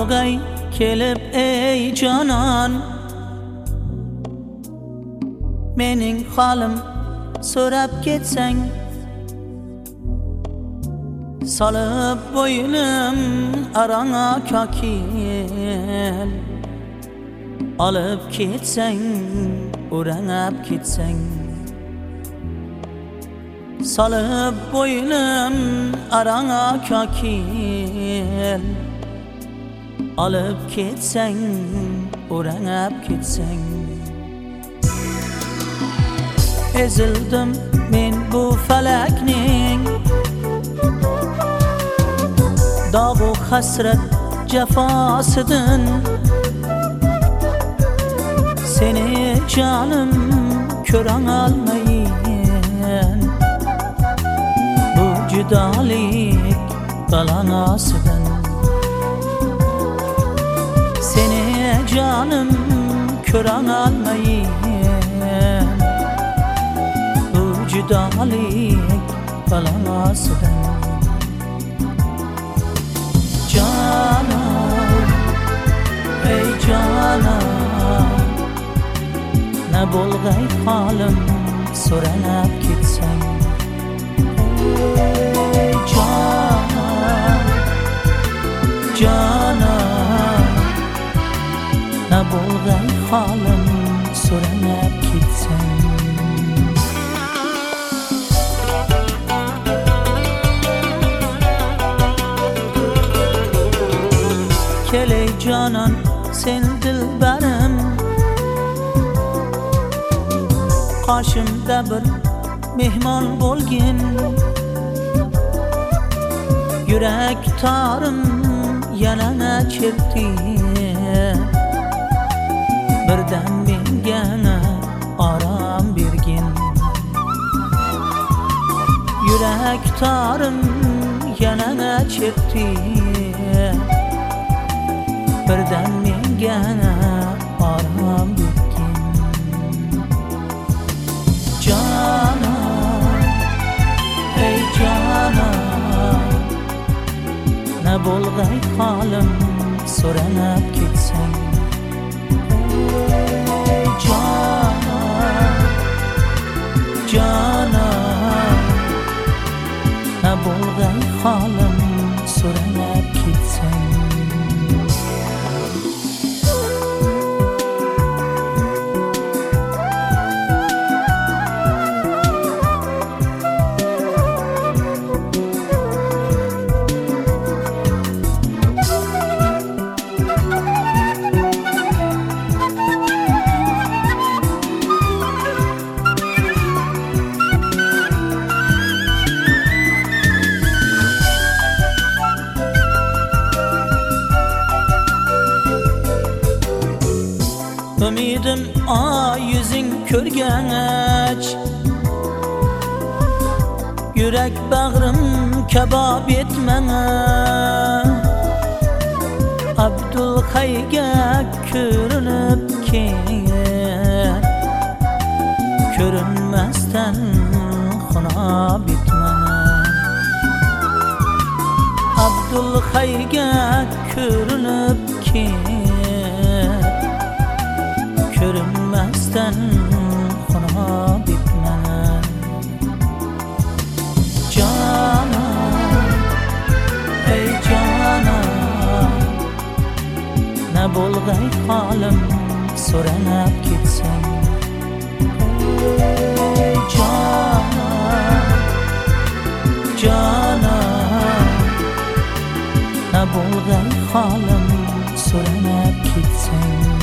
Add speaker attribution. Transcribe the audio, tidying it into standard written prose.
Speaker 1: bo'lg'ay kelib ey jonon, mening holim so'rab ketsang, solib bo'yinim aranga kokil, olib ketsang, o'rangab ketsang, solib bo'yinim aranga kokil, olib ketsang, o'rangab ketsang. Ezildim men bu falakning dog'u hasrat jafosidan, seni canım ko'ran olmayin bu judolik balanosidan. Seni canım ko'ran olmayin bu judolik balanosidan. Canan, ey canan, ne bo'lg'ay holim so'ranab ketsang. Ey canan, canan, ne bo'lg'ay holim so'ranab ketsang. Kel ey canan, sen dilberim, qarshimda bir mehmon bo'lgin. Yurak torim yana chertdi, birdan menga orom bergin. Yurak torim yana chertdi, birdan menga orom bergin. Canan, ey canan, ne bo'lg'ay holim so'ranab ketsang. Ey canan, canan, ne bo'lg'ay holim so'ranab ketsang. Ümidim ay yüzün ko'rgach, yürek bağrım kebab etmene. Abdulhayga ko'rinib kel, ko'rinmasdan xunob etmene. Abdulhayga ko'rinib kel, ko'rinmasdan xunob etmene. Canan, ey canan, ne bo'lg'ay holim so'ranab ketsang. Ey canan, canan, ne bo'lg'ay holim so'ranab ketsang.